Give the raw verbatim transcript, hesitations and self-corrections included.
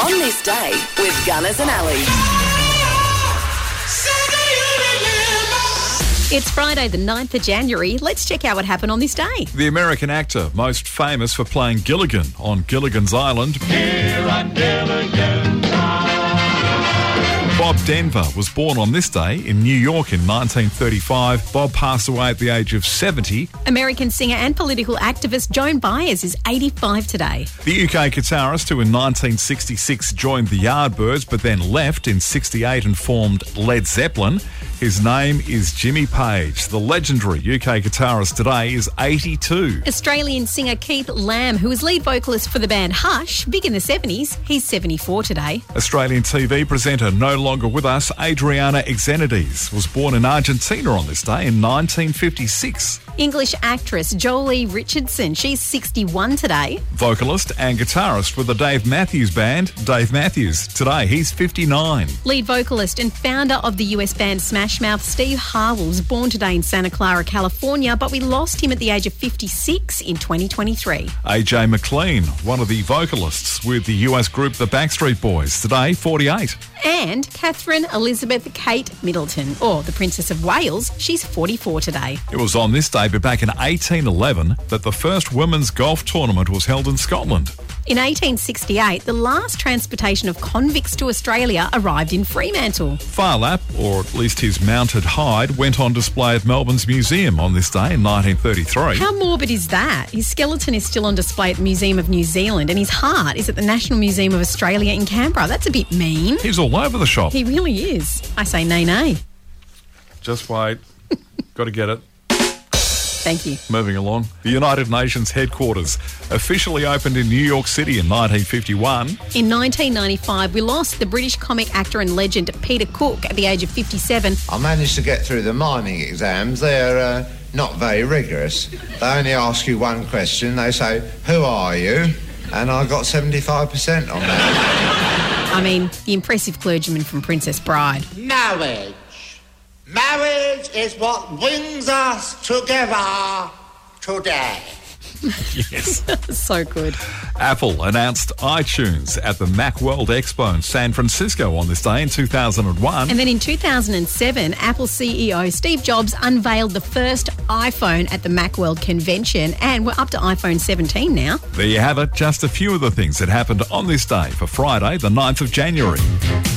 On This Day with Gunners and Ali. It's Friday the ninth of January. Let's check out what happened on this day. The American actor most famous for playing Gilligan on Gilligan's Island. Here on Gilligan's Island. Bob Denver was born on this day in New York in nineteen thirty-five. Bob passed away at the age of seventy. American singer and political activist Joan Baez is eighty-five today. The U K guitarist who in nineteen sixty-six joined the Yardbirds but then left in sixty-eight and formed Led Zeppelin. His name is Jimmy Page. The legendary U K guitarist today is eighty-two. Australian singer Keith Lamb, who was lead vocalist for the band Hush, big in the seventies, he's seventy-four today. Australian T V presenter no longer with us, Adriana Exenides, was born in Argentina on this day in nineteen fifty-six. English actress Jolie Richardson, she's sixty-one today. Vocalist and guitarist with the Dave Matthews Band, Dave Matthews. Today, he's fifty-nine. Lead vocalist and founder of the U S band Smash Mouth, Steve Harwell, was born today in Santa Clara, California, but we lost him at the age of fifty-six in twenty twenty-three. A J McLean, one of the vocalists with the U S group The Backstreet Boys, today forty-eight. And Catherine Elizabeth Kate Middleton, or the Princess of Wales, she's forty-four today. It was on this day, but back in eighteen eleven, that the first women's golf tournament was held in Scotland. In eighteen sixty-eight, the last transportation of convicts to Australia arrived in Fremantle. Phar Lap, or at least his mounted hide, went on display at Melbourne's museum on this day in nineteen thirty-three. How morbid is that? His skeleton is still on display at the Museum of New Zealand and his heart is at the National Museum of Australia in Canberra. That's a bit mean. He's all over the shop. He really is. I say nay, nay. Just wait. Got to get it. Thank you. Moving along. The United Nations headquarters officially opened in New York City in nineteen fifty-one. In nineteen ninety-five, we lost the British comic actor and legend Peter Cook at the age of fifty-seven. I managed to get through the mining exams. They're uh, not very rigorous. They only ask you one question. They say, who are you? And I got seventy-five percent on that. I mean, the impressive clergyman from Princess Bride. Marriage. Marriage is what brings us together today. Yes. So good. Apple announced iTunes at the Macworld Expo in San Francisco on this day in two thousand one. And then in two thousand seven, Apple C E O Steve Jobs unveiled the first iPhone at the Macworld convention, and we're up to iPhone seventeen now. There you have it, just a few of the things that happened on this day for Friday, the ninth of January.